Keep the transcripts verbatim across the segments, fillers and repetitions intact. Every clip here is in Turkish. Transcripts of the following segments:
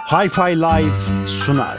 Hi-Fi Live sunar.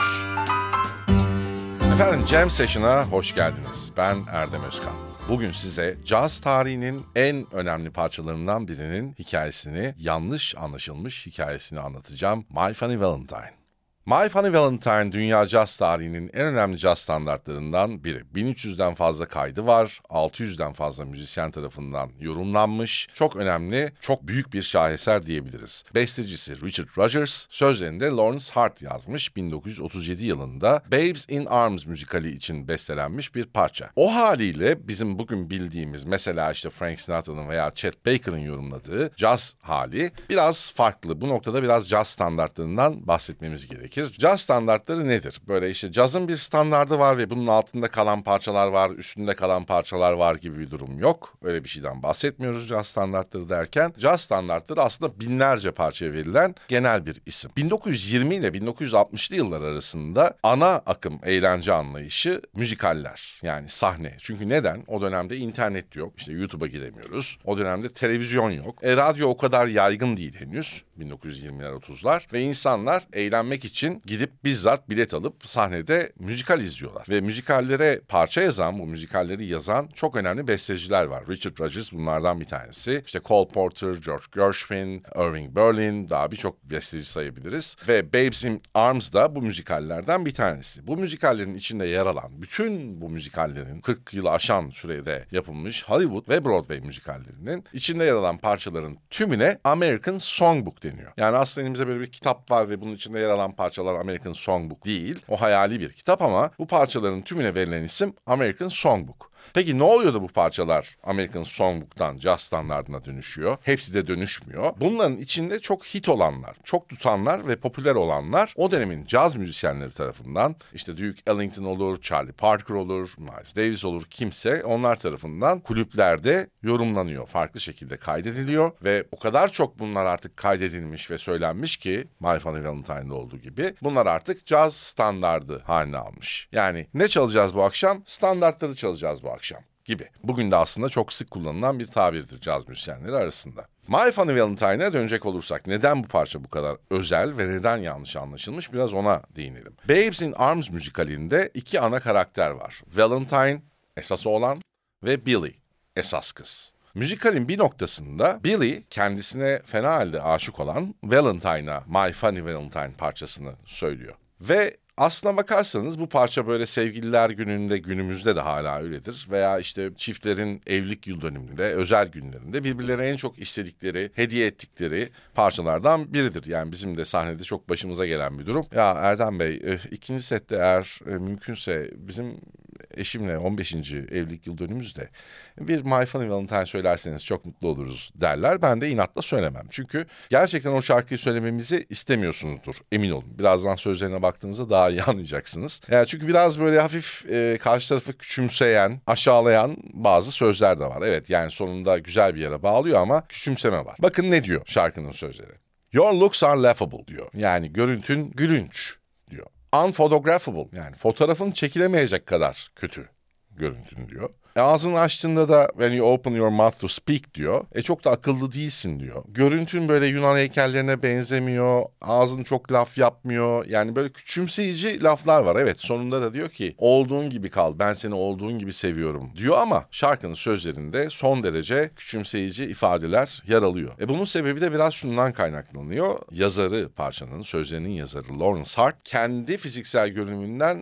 Efendim Jam Session'a hoş geldiniz. Ben Erdem Özkan. Bugün size caz tarihinin en önemli parçalarından birinin hikayesini, yanlış anlaşılmış hikayesini anlatacağım. My Funny Valentine. My Funny Valentine dünya caz tarihinin en önemli caz standartlarından biri. bin üç yüzden fazla kaydı var, altı yüzden fazla müzisyen tarafından yorumlanmış. Çok önemli, çok büyük bir şaheser diyebiliriz. Bestecisi Richard Rodgers, sözlerini de Lawrence Hart yazmış bin dokuz yüz otuz yedi yılında Babes in Arms müzikali için bestelenmiş bir parça. O haliyle bizim bugün bildiğimiz mesela işte Frank Sinatra'nın veya Chet Baker'ın yorumladığı caz hali biraz farklı. Bu noktada biraz caz standartlarından bahsetmemiz gerekir. Caz standartları nedir? Böyle işte cazın bir standardı var ve bunun altında kalan parçalar var, üstünde kalan parçalar var gibi bir durum yok. Öyle bir şeyden bahsetmiyoruz caz standartları derken. Caz standartları aslında binlerce parçaya verilen genel bir isim. bin dokuz yüz yirmi ile bin dokuz yüz altmışlı yıllar arasında ana akım eğlence anlayışı müzikaller. Yani sahne. Çünkü neden? O dönemde internet yok. İşte YouTube'a giremiyoruz. O dönemde televizyon yok. E, radyo o kadar yaygın değil henüz. bin dokuz yüz yirmiler otuzlar. Ve insanlar eğlenmek için gidip bizzat bilet alıp sahnede müzikal izliyorlar. Ve müzikallere parça yazan, bu müzikalleri yazan çok önemli besteciler var. Richard Rodgers bunlardan bir tanesi. İşte Cole Porter, George Gershwin, Irving Berlin, daha birçok besteci sayabiliriz. Ve Babes in Arms da bu müzikallerden bir tanesi. Bu müzikallerin içinde yer alan, bütün bu müzikallerin kırk yılı aşan sürede yapılmış Hollywood ve Broadway müzikallerinin içinde yer alan parçaların tümüne American Songbook deniyor. Yani aslında elimizde böyle bir kitap var ve bunun içinde yer alan parçalar American Songbook değil. O hayali bir kitap ama bu parçaların tümüne verilen isim American Songbook. Peki ne oluyor da bu parçalar American Songbook'tan caz standardına dönüşüyor? Hepsi de dönüşmüyor. Bunların içinde çok hit olanlar, çok tutanlar ve popüler olanlar o dönemin caz müzisyenleri tarafından işte Duke Ellington olur, Charlie Parker olur, Miles Davis olur kimse onlar tarafından kulüplerde yorumlanıyor. Farklı şekilde kaydediliyor ve o kadar çok bunlar artık kaydedilmiş ve söylenmiş ki My Funny Valentine'da olduğu gibi bunlar artık caz standardı haline almış. Yani ne çalacağız bu akşam? Standartları çalacağız bu akşam gibi. Bugün de aslında çok sık kullanılan bir tabirdir caz müzisyenleri arasında. My Funny Valentine'a dönecek olursak neden bu parça bu kadar özel ve neden yanlış anlaşılmış biraz ona değinelim. Babes in Arms müzikalinde iki ana karakter var. Valentine esas oğlan ve Billy esas kız. Müzikalin bir noktasında Billy kendisine fena halde aşık olan Valentine'a My Funny Valentine parçasını söylüyor. Ve aslına bakarsanız bu parça böyle sevgililer gününde günümüzde de hala öyledir. Veya işte çiftlerin evlilik yıl dönümünde, özel günlerinde birbirlerine en çok istedikleri, hediye ettikleri parçalardan biridir. Yani bizim de sahnede çok başımıza gelen bir durum. Ya Erdem Bey, ikinci sette eğer mümkünse bizim eşimle on beşinci evlilik yıl dönümümüzde bir My Funny Valentine söylerseniz çok mutlu oluruz derler. Ben de inatla söylemem. Çünkü gerçekten o şarkıyı söylememizi istemiyorsunuzdur. Emin olun. Birazdan sözlerine baktığınızda daha iyi anlayacaksınız. Yani çünkü biraz böyle hafif e, karşı tarafı küçümseyen, aşağılayan bazı sözler de var. Evet yani sonunda güzel bir yere bağlıyor ama küçümseme var. Bakın ne diyor şarkının sözleri. Your looks are laughable diyor. Yani görüntün gülünç diyor. Unphotographable yani fotoğrafın çekilemeyecek kadar kötü görüntün diyor. E, ağzını açtığında da when you open your mouth to speak diyor. E çok da akıllı değilsin diyor. Görüntün böyle Yunan heykellerine benzemiyor. Ağzın çok laf yapmıyor. Yani böyle küçümseyici laflar var. Evet sonunda da diyor ki olduğun gibi kal. Ben seni olduğun gibi seviyorum diyor ama şarkının sözlerinde son derece küçümseyici ifadeler yer alıyor. E bunun sebebi de biraz şundan kaynaklanıyor. Yazarı parçanın sözlerinin yazarı Lawrence Hart kendi fiziksel görünümünden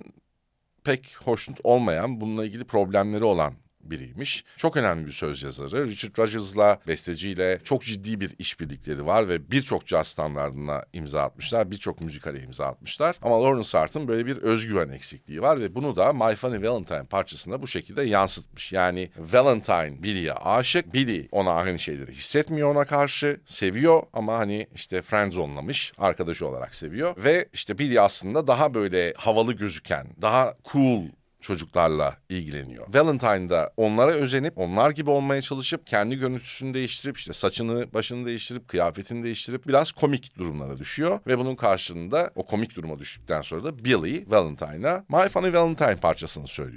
pek hoşnut olmayan, bununla ilgili problemleri olan biriymiş. Çok önemli bir söz yazarı. Richard Rodgers'la, besteciyle çok ciddi bir işbirlikleri var ve birçok caz standardına imza atmışlar, birçok müzikale imza atmışlar. Ama Lawrence Hart'ın böyle bir özgüven eksikliği var ve bunu da My Funny Valentine parçasında bu şekilde yansıtmış. Yani Valentine Billy'ye aşık, Billy ona aynı şeyleri hissetmiyor ona karşı, seviyor ama hani işte friendzone'lamış, arkadaşı olarak seviyor ve işte Billy aslında daha böyle havalı gözüken, daha cool çocuklarla ilgileniyor. Valentine'da onlara özenip, onlar gibi olmaya çalışıp, kendi görüntüsünü değiştirip, işte saçını, başını değiştirip, kıyafetini değiştirip biraz komik durumlara düşüyor. Ve bunun karşılığında o komik duruma düştükten sonra da Billy, Valentine'a My Funny Valentine parçasını söylüyor.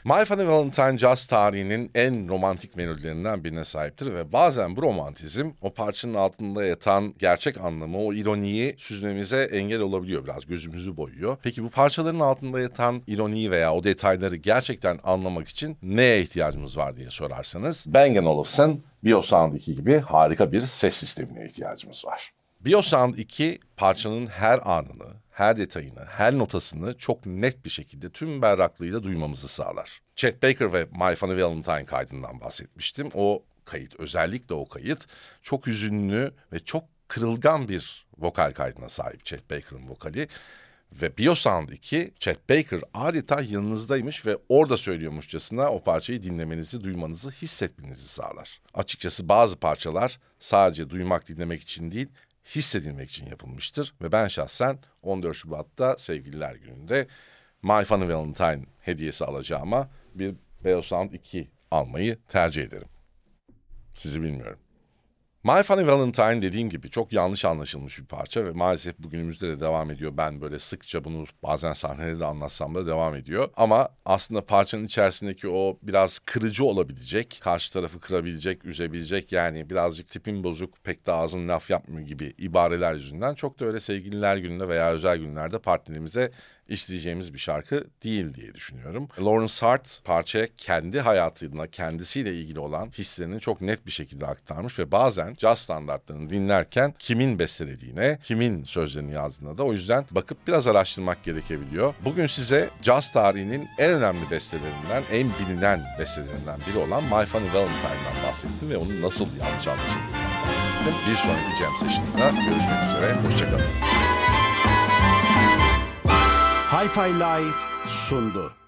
My Funny Valentine caz tarihinin en romantik melodilerinden birine sahiptir ve bazen bu romantizm o parçanın altında yatan gerçek anlamı, o ironiyi süzmemize engel olabiliyor, biraz gözümüzü boyuyor. Peki bu parçaların altında yatan ironiyi veya o detayları gerçekten anlamak için neye ihtiyacımız var diye sorarsanız, Bang & Olufsen Biosound iki gibi harika bir ses sistemine ihtiyacımız var. Biosound iki parçanın her anını, her detayını, her notasını çok net bir şekilde tüm berraklığıyla duymamızı sağlar. Chet Baker ve My Funny Valentine kaydından bahsetmiştim. O kayıt, özellikle o kayıt çok hüzünlü ve çok kırılgan bir vokal kaydına sahip Chet Baker'ın vokali. Ve Biosound iki, Chet Baker adeta yanınızdaymış ve orada söylüyormuşçasına o parçayı dinlemenizi, duymanızı, hissetmenizi sağlar. Açıkçası bazı parçalar sadece duymak, dinlemek için değil, hissedilmek için yapılmıştır. Ve ben şahsen on dört Şubat'ta Sevgililer Günü'nde My Funny Valentine hediyesi alacağıma bir Biosound iki almayı tercih ederim. Sizi bilmiyorum. My Funny Valentine dediğim gibi çok yanlış anlaşılmış bir parça ve maalesef bugünümüzde de devam ediyor. Ben böyle sıkça bunu bazen sahnede de anlatsam da devam ediyor. Ama aslında parçanın içerisindeki o biraz kırıcı olabilecek, karşı tarafı kırabilecek, üzebilecek, yani birazcık tipin bozuk, pek de ağzın laf yapmıyor gibi ibareler yüzünden çok da öyle Sevgililer Günü'nde veya özel günlerde partnerimize isteyeceğimiz bir şarkı değil diye düşünüyorum. Lawrence Hart parçaya kendi hayatıyla, kendisiyle ilgili olan hislerini çok net bir şekilde aktarmış ve bazen caz standartlarını dinlerken kimin bestelediğine, kimin sözlerini yazdığına da o yüzden bakıp biraz araştırmak gerekebiliyor. Bugün size caz tarihinin en önemli bestelerinden, en bilinen bestelerinden biri olan My Funny Valentine'dan bahsettim ve onun nasıl yanlış anlaşıldığından bahsettim. Bir sonraki Jam Session'da görüşmek üzere, hoşçakalın. Hi-Fi Live sundu.